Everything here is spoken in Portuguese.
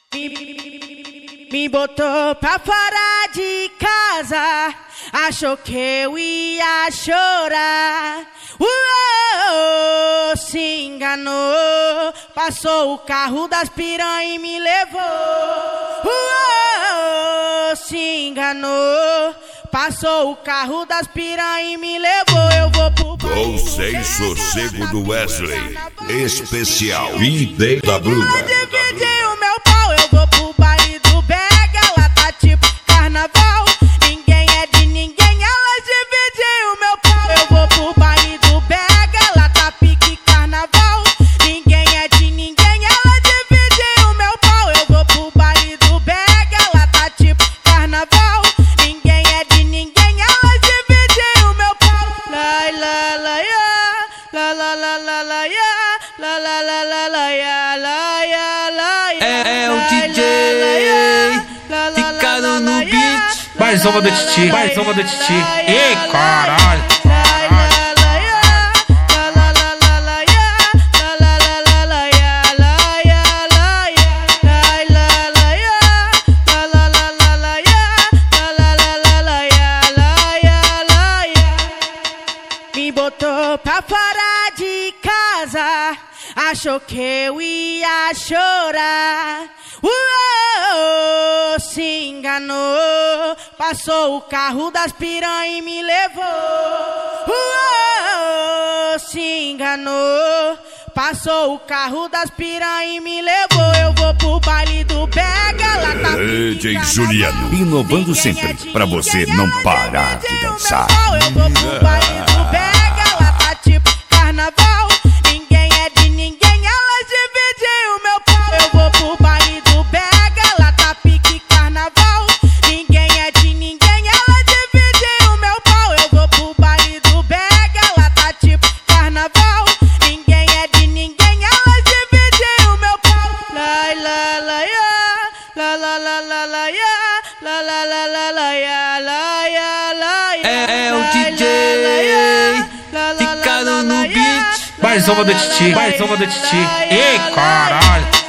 Me botou pra fora de casa, achou que eu ia chorar. Se enganou, passou o carro das piranha e me levou. Se enganou, passou o carro das piranha e me levou. Eu vou pro Com sem sossego do Wesley, especial ID da Bruna. Ela dividiu o meu pau, eu vou pro baile do Bega, lá tá tipo carnaval. Ninguém é de ninguém, ela dividiu o meu pau. Eu vou pro baile do Bega, lá tá pique carnaval. Ninguém é de ninguém, ela dividiu o meu pau. Eu vou pro baile do Bega, lá tá tipo carnaval. Ninguém é de ninguém, ela dividiu o meu pau. Lai la la ya, la la la la la ya, la la la la la ya, la ya la ya. É o DJ Ficado no beat. Mais uma do Titi, mais uma do Titi. Ei, caralho. Me botou pra fora de casa, achou que eu ia chorar. Se enganou, passou o carro das piranha e me levou. Se enganou, passou o carro das piranha e me levou. Eu vou pro baile do Bega, lá tá DJ Juliano, inovando sempre pra você não parar de dançar. Eu vou pro baile do Bega, lá tá tipo carnaval. Ninguém é de ninguém, ela dividiu o meu pau. Eu vou pro baile do Bega, lá tá pique carnaval. Ninguém é de ninguém, ela dividiu o meu pau. Eu vou pro baile do Bega, lá tá tipo carnaval. Ninguém é de ninguém, ela dividiu o meu pau. Lai la la ya, la la la la la ya, la la la la la ya, la ya la ya. É o DJ Ficado no beat. Mais uma do Titi, mais uma do Titi. Ei, caralho.